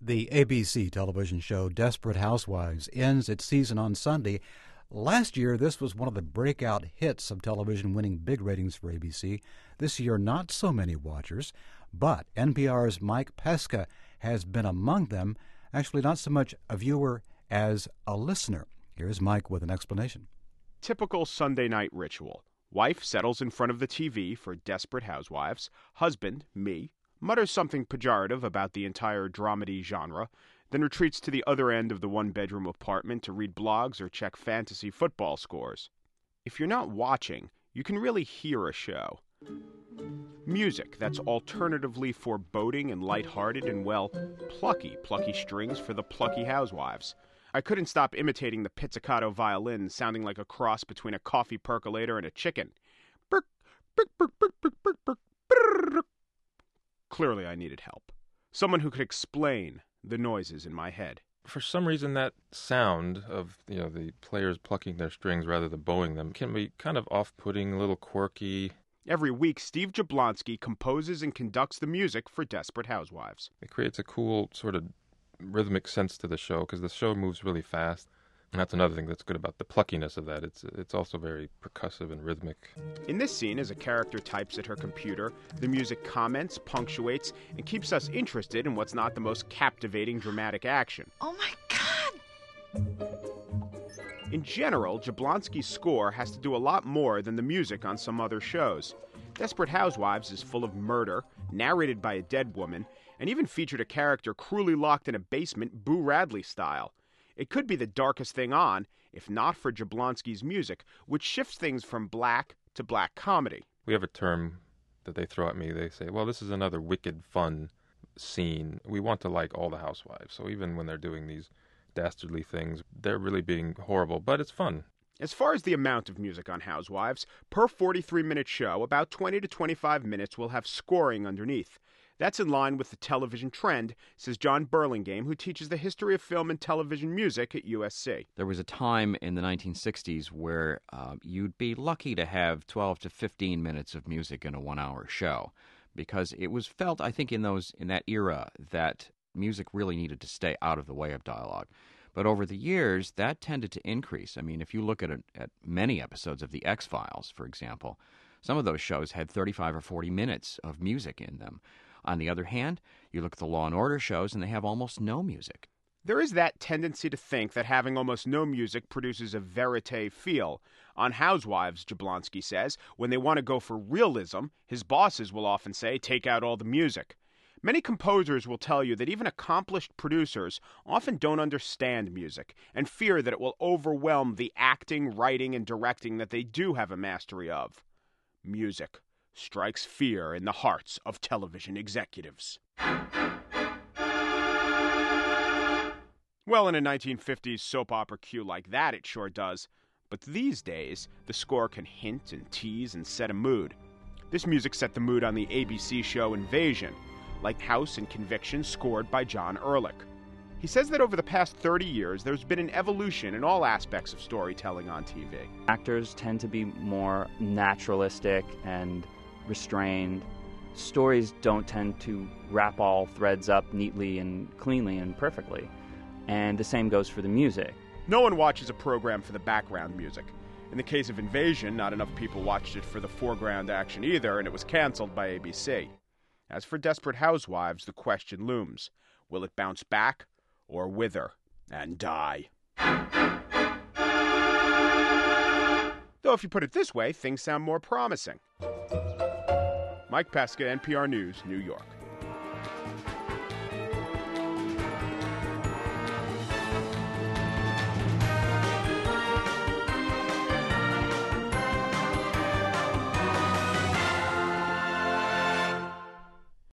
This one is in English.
The ABC television show Desperate Housewives ends its season on Sunday. Last year, this was one of the breakout hits of television, winning big ratings for ABC. This year, not so many watchers, but NPR's Mike Pesca has been among them, actually not so much a viewer as a listener. Here's Mike with an explanation. Typical Sunday night ritual. Wife settles in front of the TV for Desperate Housewives. Husband, me, mutters something pejorative about the entire dramedy genre, then retreats to the other end of the one-bedroom apartment to read blogs or check fantasy football scores. If you're not watching, you can really hear a show. Music that's alternatively foreboding and lighthearted and, well, plucky strings for the plucky housewives. I couldn't stop imitating the pizzicato violin, sounding like a cross between a coffee percolator and a chicken. Burk, burk, burk, burk, burk, burk, burk, burk. Clearly I needed help. Someone who could explain the noises in my head. For some reason, that sound of the players plucking their strings rather than bowing them can be kind of off-putting, a little quirky. Every week, Steve Jablonsky composes and conducts the music for Desperate Housewives. It creates a cool sort of rhythmic sense to the show because the show moves really fast. And that's another thing that's good about the pluckiness of that. It's also very percussive and rhythmic. In this scene, as a character types at her computer, the music comments, punctuates, and keeps us interested in what's not the most captivating dramatic action. Oh my God! In general, Jablonsky's score has to do a lot more than the music on some other shows. Desperate Housewives is full of murder, narrated by a dead woman, and even featured a character cruelly locked in a basement, Boo Radley style. It could be the darkest thing on, if not for Jablonsky's music, which shifts things from black to black comedy. We have a term that they throw at me. They say, well, this is another wicked fun scene. We want to like all the housewives. So even when they're doing these dastardly things, they're really being horrible, but it's fun. As far as the amount of music on Housewives, per 43-minute show, about 20 to 25 minutes will have scoring underneath. That's in line with the television trend, says John Burlingame, who teaches the history of film and television music at USC. There was a time in the 1960s where you'd be lucky to have 12 to 15 minutes of music in a one-hour show, because it was felt, I think, in that era that music really needed to stay out of the way of dialogue. But over the years, that tended to increase. I mean, if you look at many episodes of The X-Files, for example, some of those shows had 35 or 40 minutes of music in them. On the other hand, you look at the Law and Order shows, and they have almost no music. There is that tendency to think that having almost no music produces a verite feel. On Housewives, Jablonsky says, when they want to go for realism, his bosses will often say, take out all the music. Many composers will tell you that even accomplished producers often don't understand music and fear that it will overwhelm the acting, writing, and directing that they do have a mastery of. Music strikes fear in the hearts of television executives. Well, in a 1950s soap opera cue like that, it sure does. But these days, the score can hint and tease and set a mood. This music set the mood on the ABC show Invasion, like House and Conviction, scored by John Ehrlich. He says that over the past 30 years, there's been an evolution in all aspects of storytelling on TV. Actors tend to be more naturalistic and restrained. Stories don't tend to wrap all threads up neatly and cleanly and perfectly. And the same goes for the music. No one watches a program for the background music. In the case of Invasion, not enough people watched it for the foreground action either, and it was canceled by ABC. As for Desperate Housewives, the question looms. Will it bounce back or wither and die? Though if you put it this way, things sound more promising. Mike Pesca, NPR News, New York.